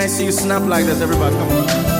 I see you snap like this, everybody, come on.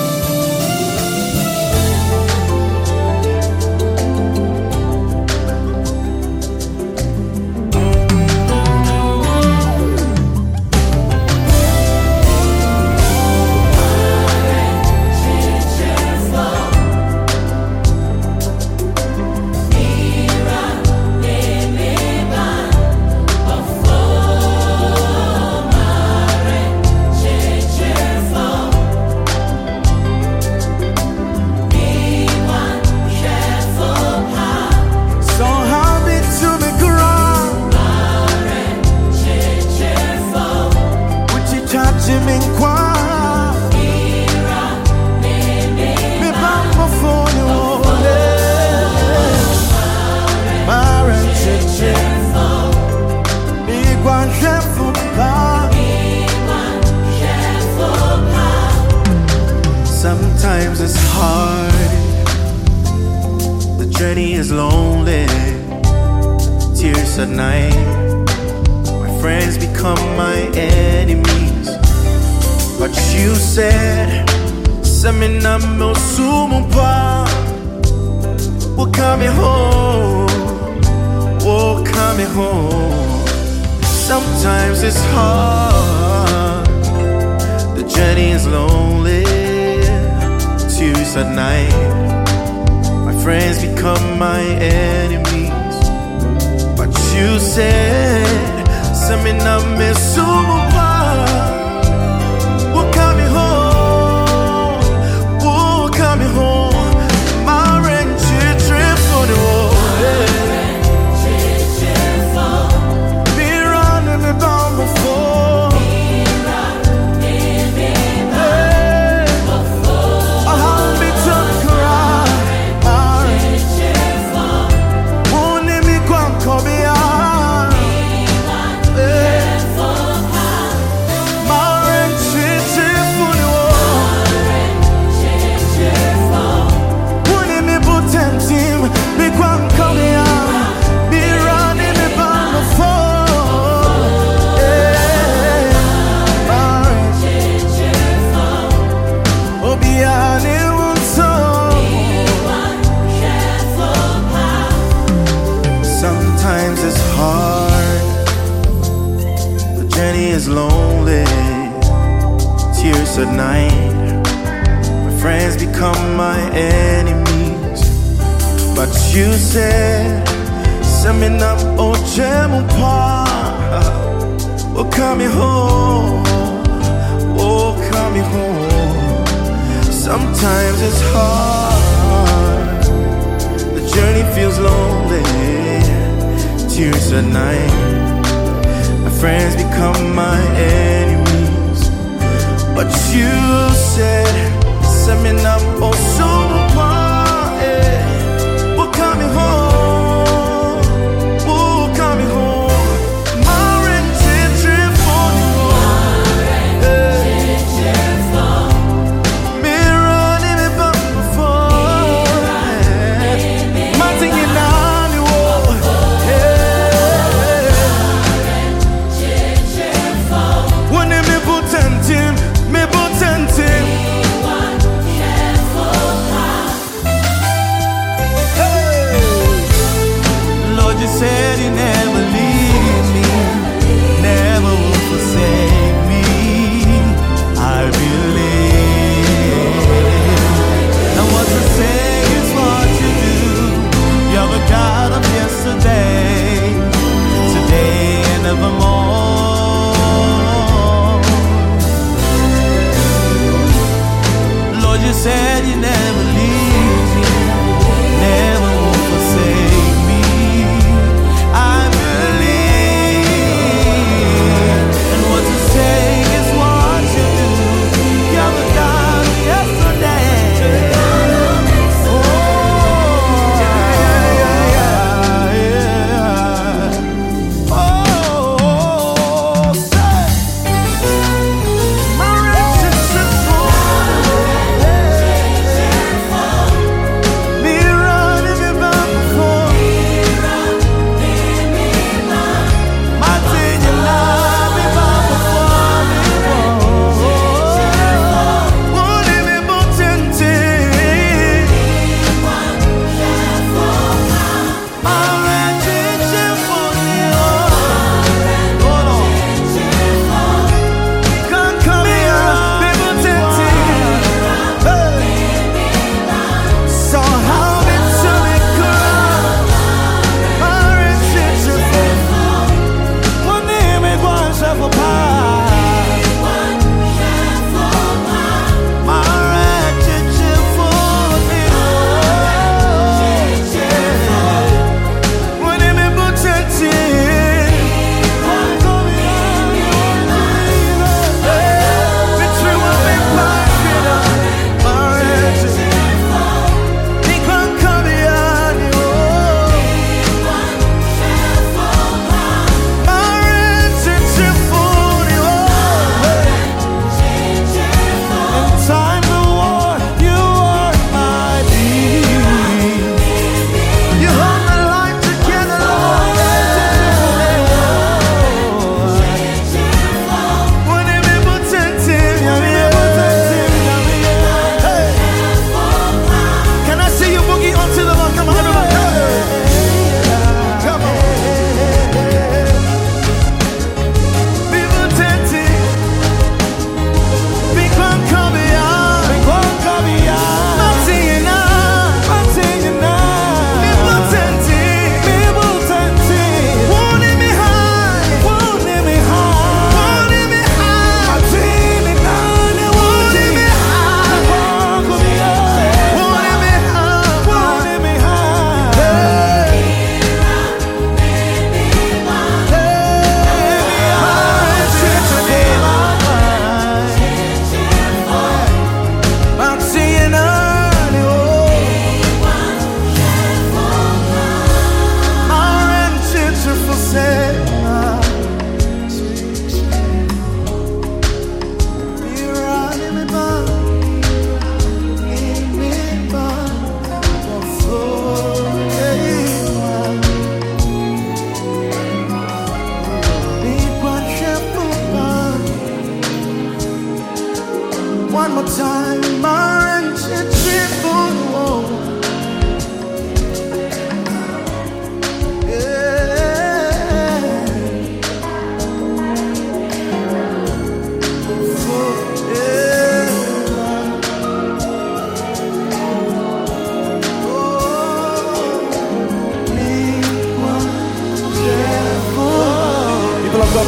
Sometimes it's hard, the journey is lonely, tears at night, my friends become my enemies. But you said, Semina mo sumumpa, we're coming home, we're coming home. Sometimes it's hard, the journey is lonely, tears at night, my friends become my enemies. But you said, Semina me sumumpa, we're coming home, we're coming home. My ranch trip for the world. Me running me down before. Sometimes it's hard, the journey is lonely, tears at night, my friends become my enemies. But you said, Semina Ojemupa, we're coming home, we're coming home. Sometimes it's hard, the journey feels lonely, tears at night, my friends become my enemies. But you said, Semina Osuma, we're coming home, we're coming home. My rented trip for you, me running it back before, my thing in you said you never leave me, never will forsake me. I believe. And what you say is what you do. You're the God of yesterday, today and evermore. Lord, you said you never leave me, never will forsake me. I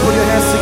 Put your hands